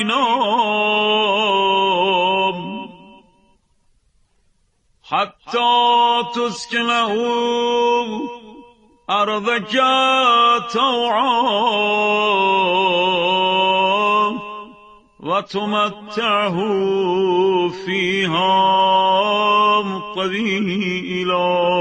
حتی تسکنه أرضك طوعا وتمتعه فيها طويلا.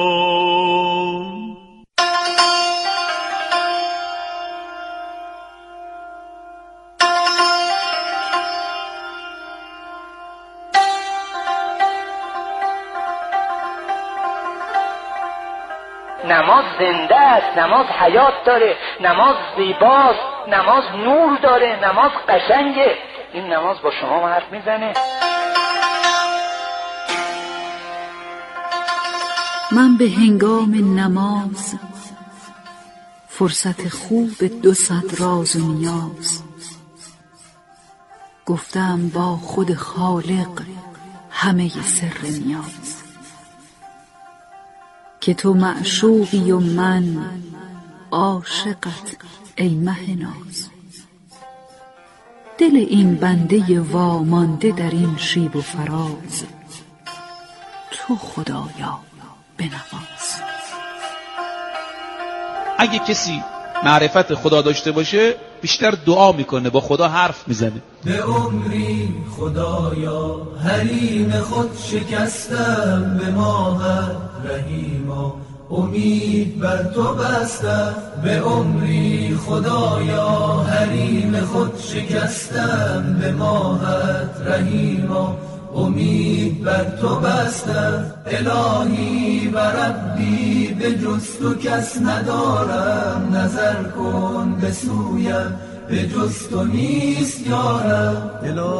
نماز زنده است، نماز حیات داره، نماز زیباست، نماز نور داره، نماز قشنگه. این نماز با شما حرف میزنه. من به هنگام نماز فرصت خوب 200 راز و نیاز، گفتم با خود خالق همه سر نیاز، که تو معشوقی و من عاشقت ای مه ناز. دل این بنده وامانده در این شیب و فراز، تو خدایا بنواز. اگه کسی معرفت خدا داشته باشه بیشتر دعا میکنه، با خدا حرف میزنه. به عمری خدایا حریم خود شکستم، به ماهت رحیما امید بر تو بستم. به عمری خدایا حریم خود شکستم، به ماهت رحیما امید بر تو بستم. الهی و ربی به جز تو کس ندارم، نظر کن به سویم به جز تو نیست یارم.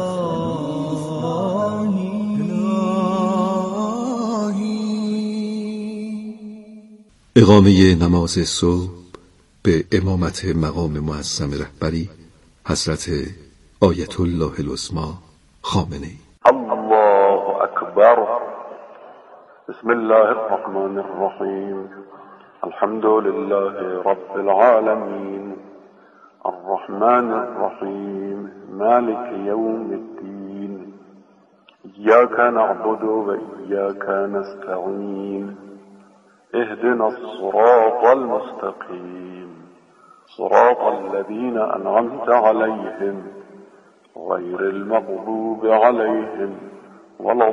اقامه نماز صبح به امامت مقام معظم رهبری حضرت آیت الله العظمی خامنه‌ای. الله اکبر. بسم الله الرحمن الرحیم. الحمد لله رب العالمین الرحمن الرحیم مالک یوم الدین ایاک نعبد و ایاک نستعین اهدنا الصراط المستقیم صراط الذين أنعمت عليهم غير المغضوب عليهم ولا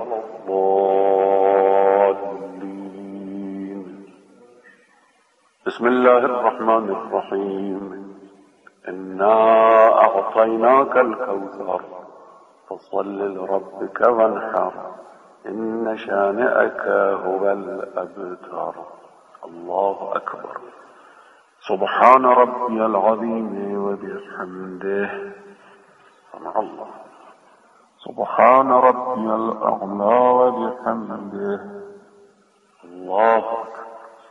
الضالين. بسم الله الرحمن الرحيم. إنا أعطيناك الكوثر فصل لربك وانحر إن شانئك هو الأبتر. الله أكبر. سبحان ربي العظيم وبحمده. سمع الله. سبحان ربي الأعلى وبحمده. الله أكبر.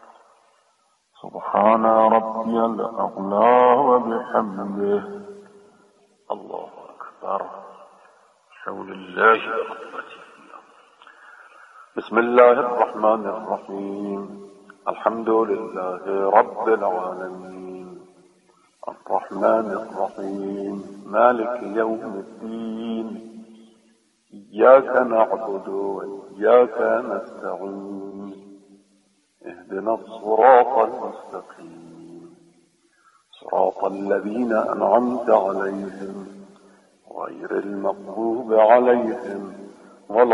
سبحان ربي الأعلى وبحمده. الله أكبر. حول الله وقوته. بسم الله الرحمن الرحيم. الحمد لله رب العالمين الرحمن الرحيم مالك يوم الدين إياك نعبد وإياك نستعين اهدنا الصراط المستقيم صراط الذين أنعمت عليهم غير المغضوب عليهم ولا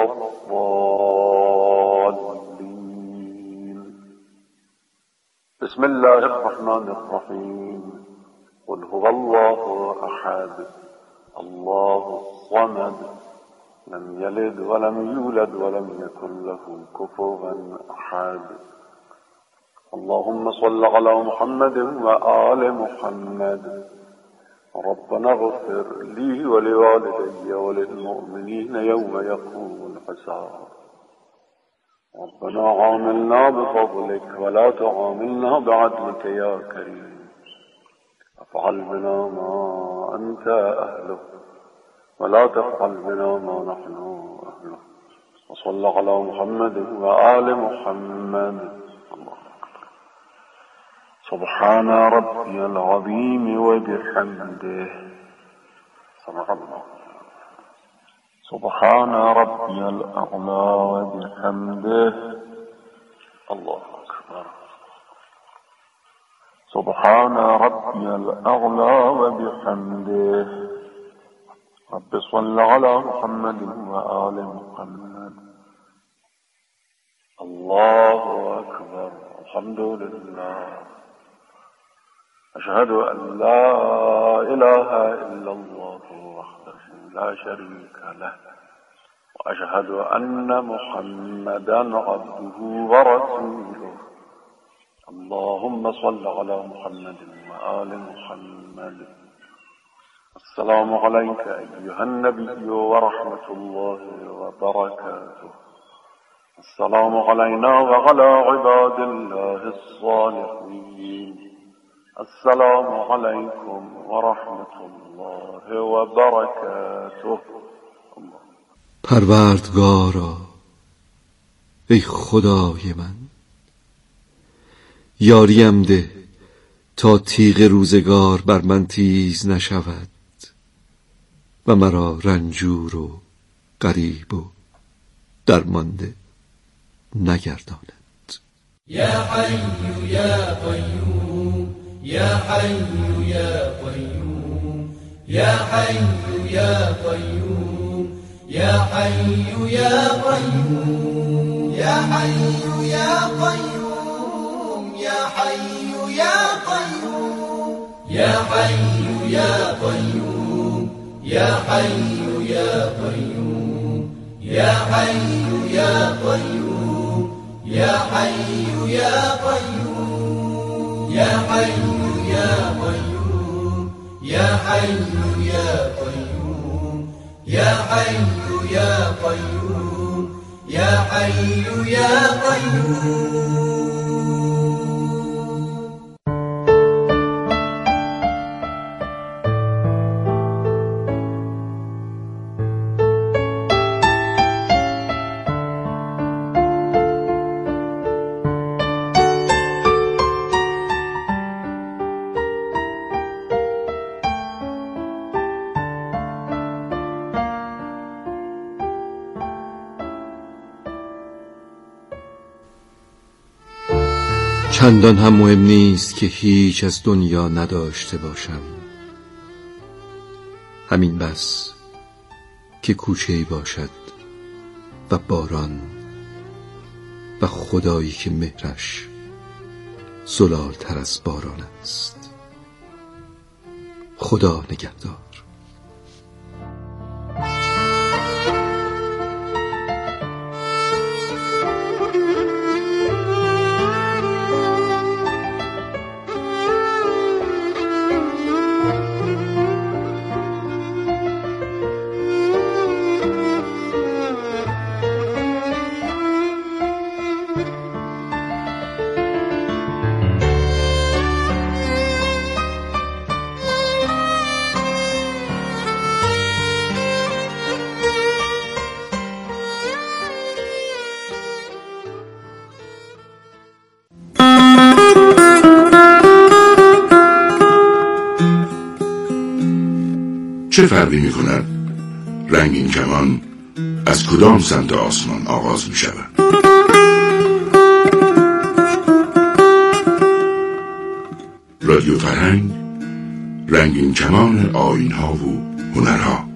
الضالين. بسم الله الرحمن الرحيم. قل هو الله أحد الله الصمد لم يلد ولم يولد ولم يكن له كفوا أحد. اللهم صل على محمد وآل محمد. ربنا اغفر لي ولوالدي وللمؤمنين يوم يقوم الحساب. ربنا عاملنا بفضلك ولا تعاملنا بعدلك يا كريم. افعل بنا ما أنت أهله ولا تفعل بنا ما نحن أهله. وصل على محمد وآل محمد. الله أكبر. سبحان ربي العظيم وبحمده. صدق الله. سبحان ربي الأعلى وبحمده. الله أكبر. سبحان ربي الأعلى وبحمده. رب صل على محمد وآل محمد. الله أكبر. الحمد لله. أشهد أن لا إله إلا الله وحده لا شريك له وأشهد أن محمدا عبده ورسوله. اللهم صل على محمد وآل محمد. السلام عليك أيها النبي ورحمة الله وبركاته. السلام علينا وعلى عباد الله الصالحين. السلام عليكم ورحمة الله وبركاته. پروردگارا، ای خدای من، یاریم ده تا تیغ روزگار بر من تیز نشود و مرا رنجور و غریب و درمانده نگرداند. یا حی یا قیوم، یا حی یا قیوم، یا حی یا قیوم، یا حی یا قیوم، یا حی یا قیوم، یا حی یا قیوم، یا حی یا قیوم، یا حی یا قیوم، یا حی یا قیوم، یا حی یا قیوم، یا حی یا قیوم، یا حی یا قیوم، یا حی یا قیوم، یا حی یا قیوم. چندان هم مهم نیست که هیچ از دنیا نداشته باشم. همین بس که کوچه‌ای باشد و باران و خدایی که مهرش زلال‌تر از باران است. خدا نگهدار. چه فرقی می کند رنگین کمان از کدام سمت آسمان آغاز می شود؟ رادیو فرهنگ، رنگین کمان آیین‌ها و هنرها.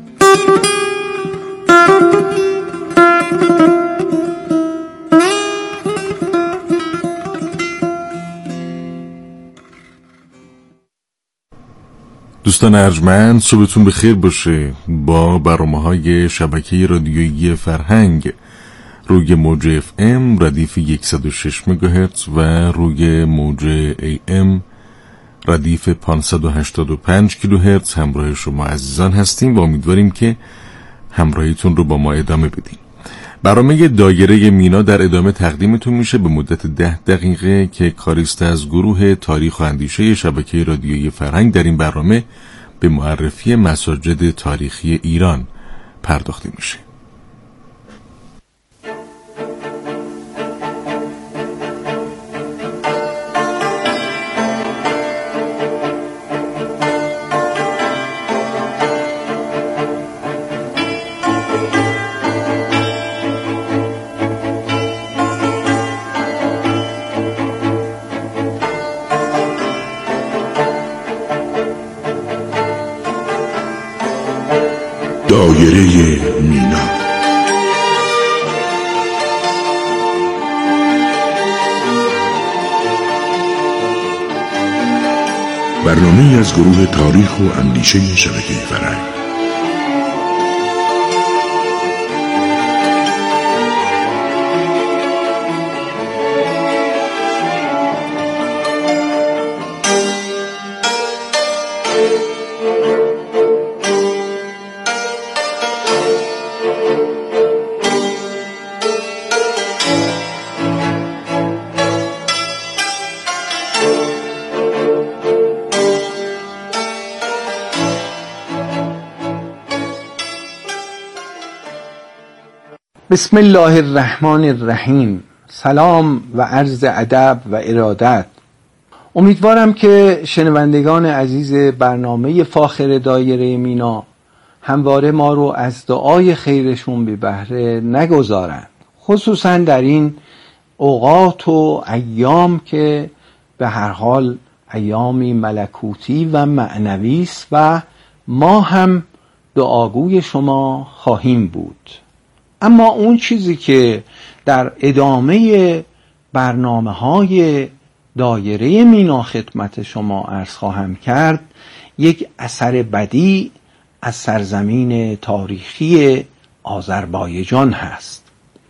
دوستان ارجمند، صبحتون بخیر باشه. با برنامه‌های شبکه رادیویی فرهنگ روی موج FM ردیف 106 مگاهرتز و روی موج AM ردیف 585 کیلوهرتز همراه شما عزیزان هستیم و امیدواریم که همراهیتون رو با ما ادامه بدیم. برنامه دایره مینا در ادامه تقدیمتون میشه به مدت 10 دقیقه که کاریست از گروه تاریخ و اندیشه شبکه رادیویی فرهنگ در این برنامه به معرفی مساجد تاریخی ایران پرداخته میشه. دایره مینا. برنامه از گروه تاریخ و اندیشه شبکه فرهنگ. بسم الله الرحمن الرحیم. سلام و عرض ادب و ارادت. امیدوارم که شنوندگان عزیز برنامه فاخر دایره مینا همواره ما رو از دعای خیرشون بی بهره نگذارند، خصوصا در این اوقات و ایام که به هر حال ایامی ملکوتی و معنوی است و ما هم دعاگوی شما خواهیم بود. اما اون چیزی که در ادامه برنامه‌های دایره مینا خدمت شما عرض خواهم کرد یک اثر بدیع از سرزمین تاریخی آذربایجان هست.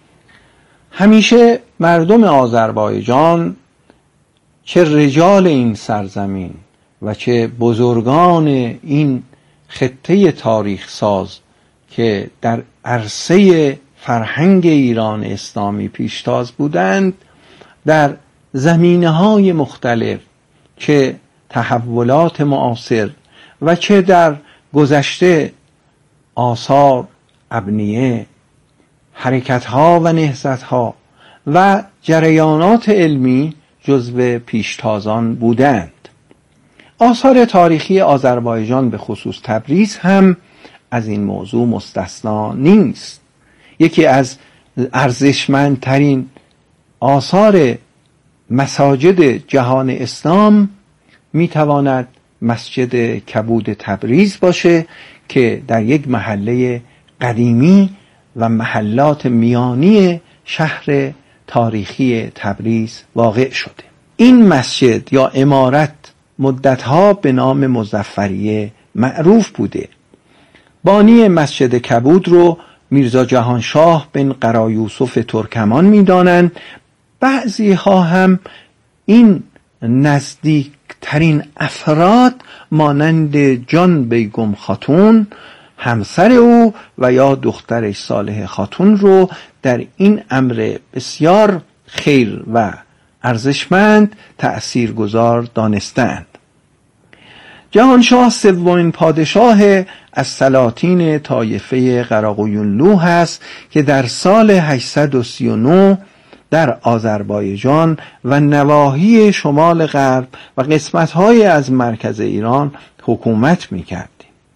همیشه مردم آذربایجان، چه رجال این سرزمین و چه بزرگان این خطه تاریخ ساز که در عرصه فرهنگ ایران اسلامی پیشتاز بودند، در زمینه‌های مختلف، چه تحولات معاصر و چه در گذشته، آثار، ابنیه، حرکت‌ها و نهضت‌ها و جریانات علمی جزو پیشتازان بودند. آثار تاریخی آذربایجان به خصوص تبریز هم از این موضوع مستثنا نیست. یکی از ارزشمندترین آثار مساجد جهان اسلام میتواند مسجد کبود تبریز باشه که در یک محله قدیمی و محلات میانی شهر تاریخی تبریز واقع شده. این مسجد یا عمارت مدتها به نام مظفریه معروف بوده. بانی مسجد کبود رو میرزا جهانشاه بن قرایوسف ترکمان میدانند. بعضی ها هم این نزدیکترین افراد مانند جان بیگم خاتون همسر او و یا دخترش صالح خاتون رو در این امر بسیار خیر و ارزشمند تأثیرگذار دانستند. جهانشاه سومین پادشاه از سلاطین طایفه قراقویونلو هست که در سال 839 در آذربایجان و نواحی شمال غرب و قسمت‌های از مرکز ایران حکومت می‌کرد.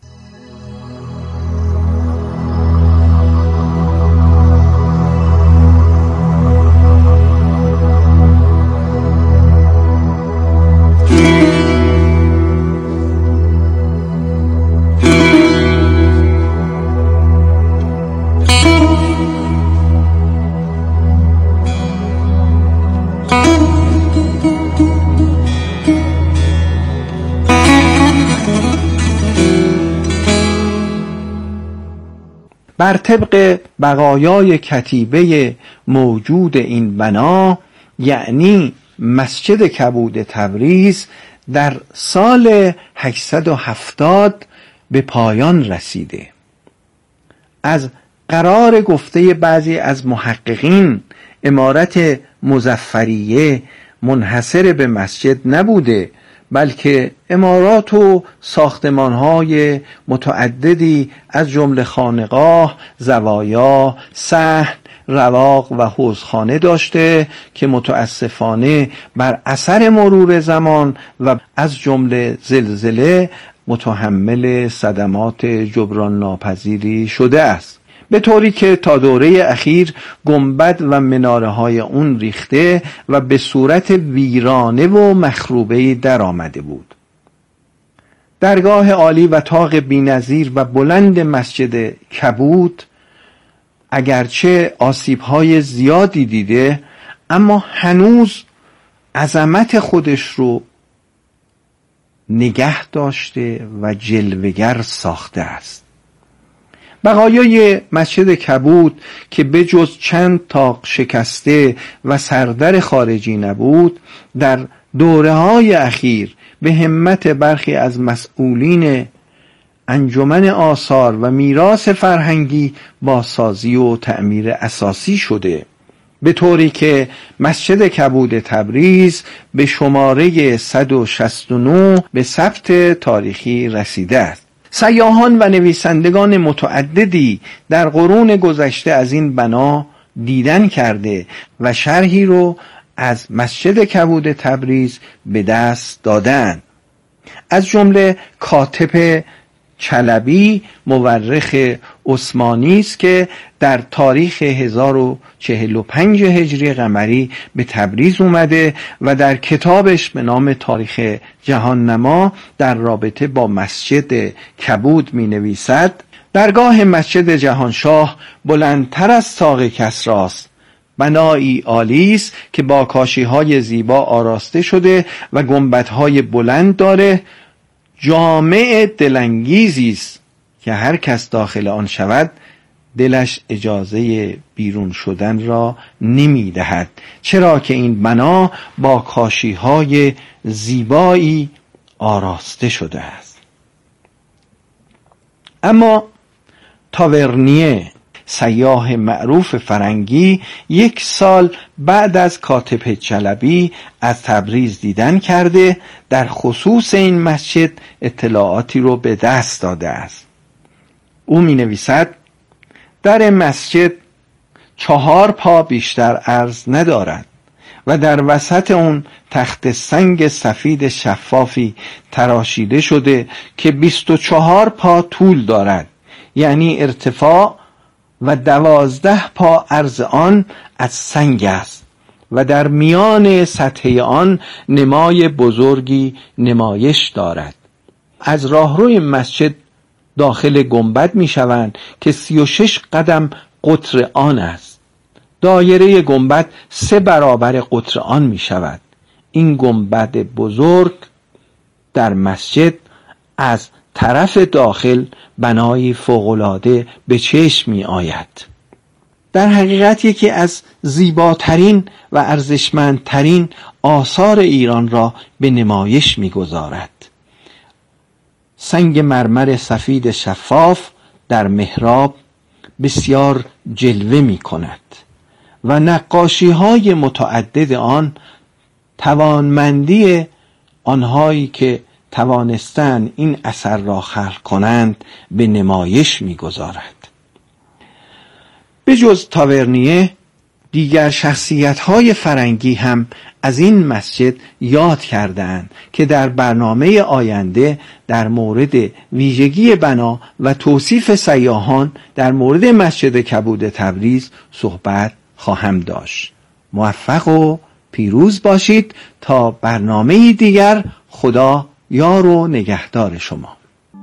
بر طبق بقایای کتیبه موجود این بنا، یعنی مسجد کبود تبریز، در سال 870 به پایان رسیده. از قرار گفته بعضی از محققین عمارت مظفریه منحصر به مسجد نبوده، بلکه عمارات و ساختمان‌های متعددی از جمله خانقاه، زوایا، صحن، رواق و حوضخانه داشته که متاسفانه بر اثر مرور زمان و از جمله زلزله متحمل صدمات جبران ناپذیری شده است، به طوری که تا دوره اخیر گنبد و مناره های اون ریخته و به صورت ویرانه و مخروبه‌ای در آمده بود. درگاه عالی و طاق بی‌نظیر و بلند مسجد کبود اگرچه آسیب‌های زیادی دیده، اما هنوز عظمت خودش رو نگه داشته و جلوگر ساخته است. بقایای مسجد کبود که بجز چند طاق شکسته و سردر خارجی نبود، در دوره‌های اخیر به همت برخی از مسئولین انجمن آثار و میراث فرهنگی بازسازی و تعمیر اساسی شده، به طوری که مسجد کبود تبریز به شماره 169 به ثبت تاریخی رسیده است. سیاحان و نویسندگان متعددی در قرون گذشته از این بنا دیدن کرده و شرحی رو از مسجد کبود تبریز به دست دادن. از جمله کاتب چلبی مورخ عثمانی است که در تاریخ 1045 هجری قمری به تبریز اومده و در کتابش به نام تاریخ جهان نما در رابطه با مسجد کبود می نویسد: درگاه مسجد جهانشاه بلندتر از طاق کسراست، بنایی عالی است که با کاشی‌های زیبا آراسته شده و گنبدهای بلند داره. جامع دلانگیزی است که هر کس داخل آن شود دلش اجازه بیرون شدن را نمی دهد، چرا که این بنا با کاشی‌های زیبایی آراسته شده است. اما تاورنیه، سیاح معروف فرنگی، 1 سال بعد از کاتب چلبی از تبریز دیدن کرده، در خصوص این مسجد اطلاعاتی رو به دست داده است. او می نویسد: در مسجد 4 پا بیشتر عرض ندارد و در وسط اون تخت سنگ سفید شفافی تراشیده شده که 24 پا طول دارد، یعنی ارتفاع، و 12 پا عرض آن از سنگ است و در میان سطح آن نمای بزرگی نمایش دارد. از راهروی مسجد داخل گنبد می شوند که 36 قدم قطر آن است. دایره گنبد 3 برابر قطر آن می شود. این گنبد بزرگ در مسجد از طرف داخل بنایی فوق‌العاده به چشم می آید. در حقیقت یکی از زیباترین و ارزشمندترین آثار ایران را به نمایش می گذارد. سنگ مرمر سفید شفاف در محراب بسیار جلوه می کند و نقاشی های متعدد آن توانمندی آنهایی که توانستند این اثر را خلق کنند به نمایش می‌گذارد. به جز تاورنیه دیگر شخصیت‌های فرنگی هم از این مسجد یاد کردند که در برنامه آینده در مورد ویژگی بنا و توصیف سیاحان در مورد مسجد کبود تبریز صحبت خواهم داشت. موفق و پیروز باشید. تا برنامه دیگر، خدا یار و نگهدار شما.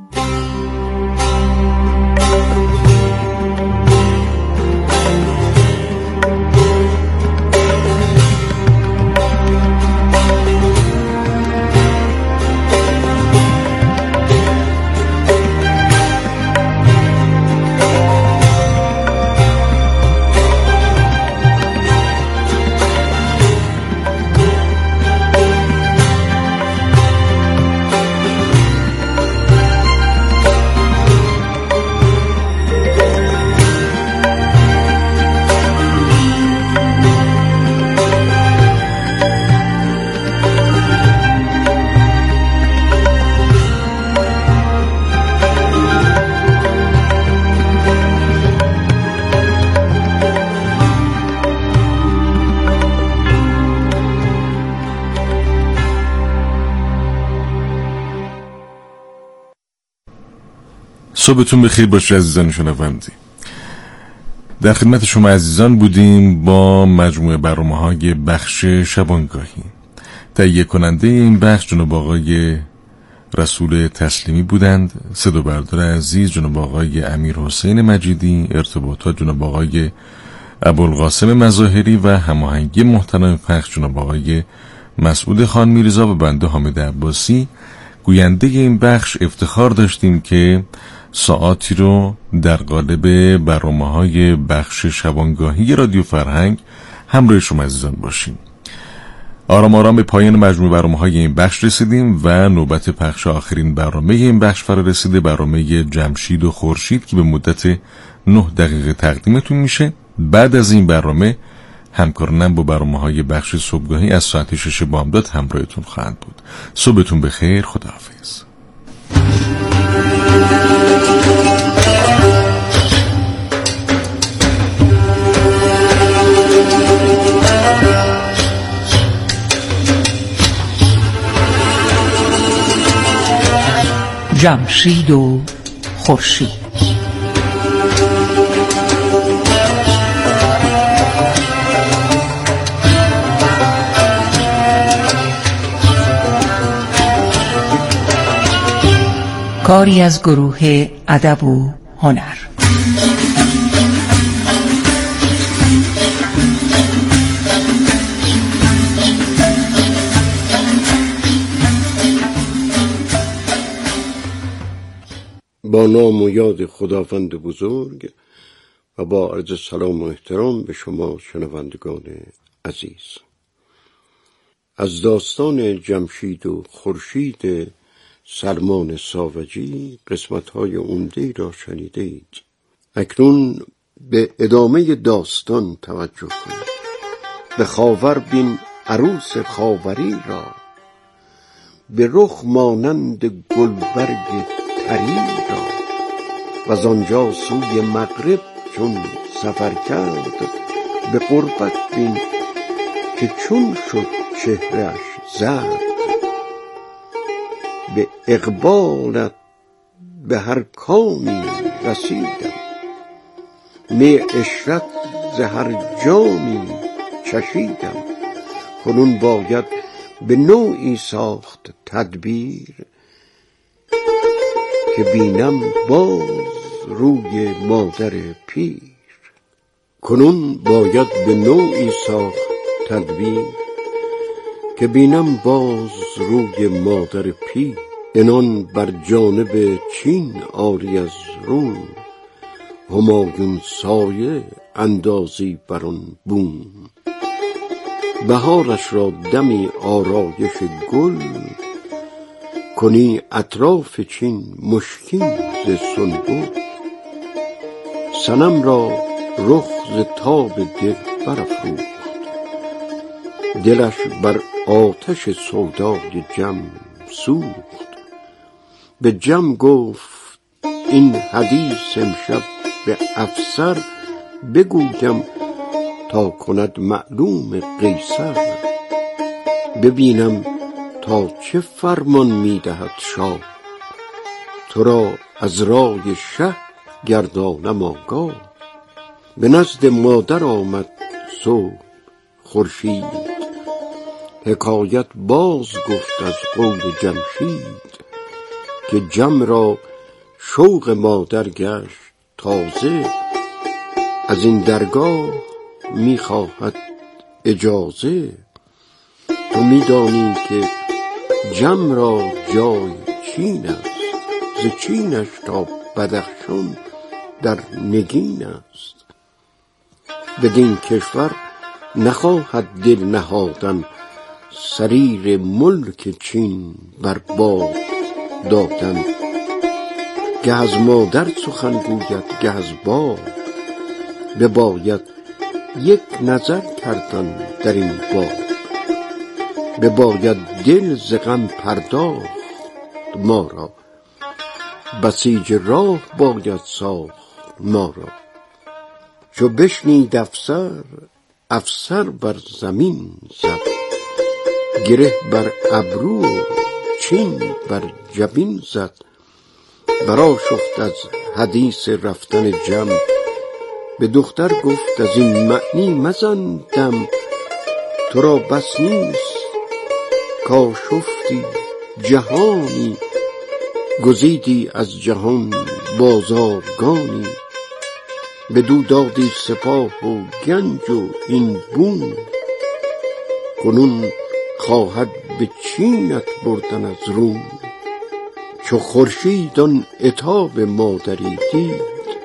صبحتون بخیر باشه عزیزان شنونده. در خدمت شما عزیزان بودیم با مجموعه برنامه‌های بخش شبانگاهی. تهیه کننده این بخش جناب آقای رسول تسلیمی بودند. صدا بردار عزیز جناب آقای امیر حسین مجیدی، ارتباطات جناب آقای ابوالقاسم مظاهری و هماهنگی محترم پخش جناب آقای مسعود خان میرزا و بنده حامد عباسی. گوینده این بخش افتخار داشتیم که ساعاتی رو در قالب برنامه‌های بخش شبانگاهی رادیو فرهنگ همراه شما عزیزان باشیم. آرام آرام به پایان مجموع برنامه‌های این بخش رسیدیم و نوبت پخش آخرین برنامه این بخش فرا رسیده، برنامه جمشید و خورشید که به مدت 9 دقیقه تقدیمتون میشه. بعد از این برنامه همکارانم با برنامه‌های بخش صبحگاهی از ساعت 6 بامداد همراهتون خواهند بود. صبحتون بخیر، خداحافظ. جمشید و خورشید. کاری از گروه ادب و هنر. با نام و یاد خداوند بزرگ و با عرض سلام و احترام به شما شنوندگان عزیز، از داستان جمشید و خورشید سلمان ساوجی قسمت‌های عمده‌ای را شنیده اید. اکنون به ادامه داستان توجه کنید. به خاور بین عروس خاوری را، به رخ مانند گلبرگ طری را، و از آنجا سوی مغرب چون سفر کرد، به قربت بین که چون شد چهره‌اش زرد. به اقبالت به هر کامی رسیدم، می عشرت ز هر جامی چشیدم. کنون باید به نوعی ساخت تدبیر، که بینم باز روی مادر پیر. کنون باید به نوعی ساخت تدبیر، که بینم باز روی مادر پیر. انان بر جانب چین آری از روم، همایون سایه اندازی بران بوم. بهارش را دمی آرایش گل، کنی اطراف چین مشکین ز سنبل. صنم را رخ ز تاب دل برافروخت، دلش بر آتش سودای جم سوخت. به جم گفت این حدیث امشب به افسر، بگویم تا کند معلوم قیصر. ببینم تا چه فرمان میدهد شاه، تو را از رای شه گردانم آگاه. به نزد مادر آمد صبح خورشید، حکایت باز گفت از قول جمشید. که جم را شوق مادر گشت تازه، از این درگاه میخواهد اجازه. تو میدانی که جم را جای چین است، ز چینش تا بدخشان در نگین است. بدین کشور نخواهد دل نهادن، سریر ملک چین بر باد دادن. گه از مادر سخن گوید گه از باب، بباید یک نظر کردن در این باب. بباید دل ز غم پرداخت ما را، بسیج راه باید ساخت ما را. چو بشنید افسر بر زمین زد، گره بر ابرو چین بر جبین زد. برآشفت از حدیث رفتن جم، به دختر گفت از این معنی مزن دم. تو را بس نیست کآشفتی جهانی گزیدی از جهان بازارگانی، بدو دادی سپاه و گنج و این بوم. کنون خواهد به چینت بردن از روم، چو خورشید آن عتاب مادری دید.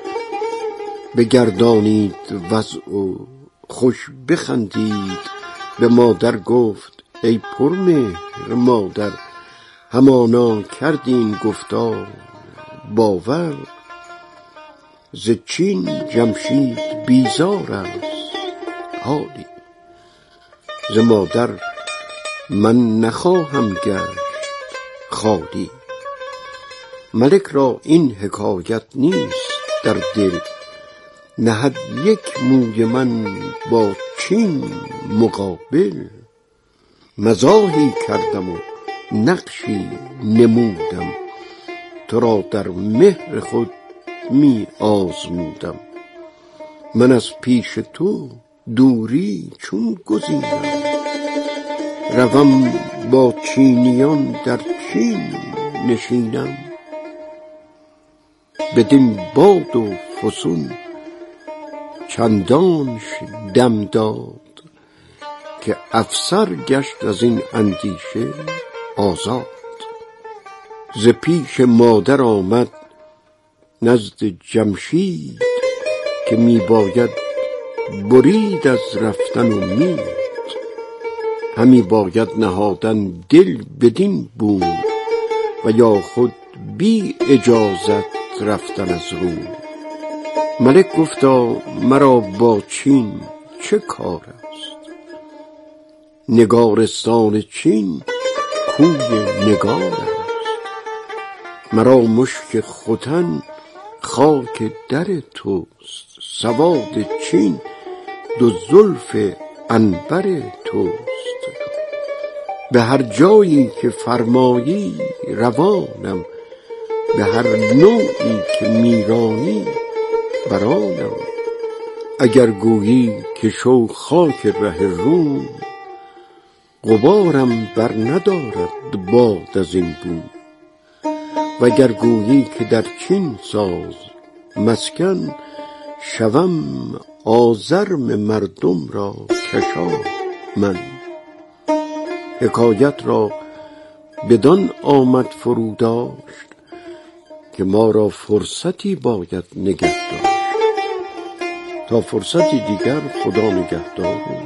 بگردانید وضع و خوش بخندید، به مادر گفت ای پرمهر مادر. همانا کردین گفتار باور، ز چین جمشید بیزار است حالی. ز مادر من نخواهم گشت خالی. ملک را این حکایت نیست در دل، نهد یک موی من با چین مقابل. مزاحی کردم و نقشی نمودم، تو را در مهر خود می آزمودم. من از پیش تو دوری چون گزینم، روم با چینیان در چین نشینم. بدین باد و فسون چندانش دم داد، که افسر گشت از این اندیشه آزاد. ز پیش مادر آمد نزد جمشید، که می باید برید از رفتن امید. همی باید نهادن دل بدین بوم، و یا خود بی اجازت رفتن از روم. ملک گفتا مرا با چین چه کار است؟ نگارستان چین کوی نگار است. مرا مشک ختن خاک در توست، سواد چین دو زلف عنبر توست. به هر جایی که فرمایی روانم، به هر نوعی که میرانی برانم. اگر گویی که شو خاک ره روم، غبارم بر ندارد باد از این بوم. وگر گویی که در چین ساز مسکن، شوم آزرم مردم را کشا من. حکایت را بدان آمد فرو داشت، که ما را فرصتی باید نگه داشت. تا فرصتی دیگر خدا نگهدار.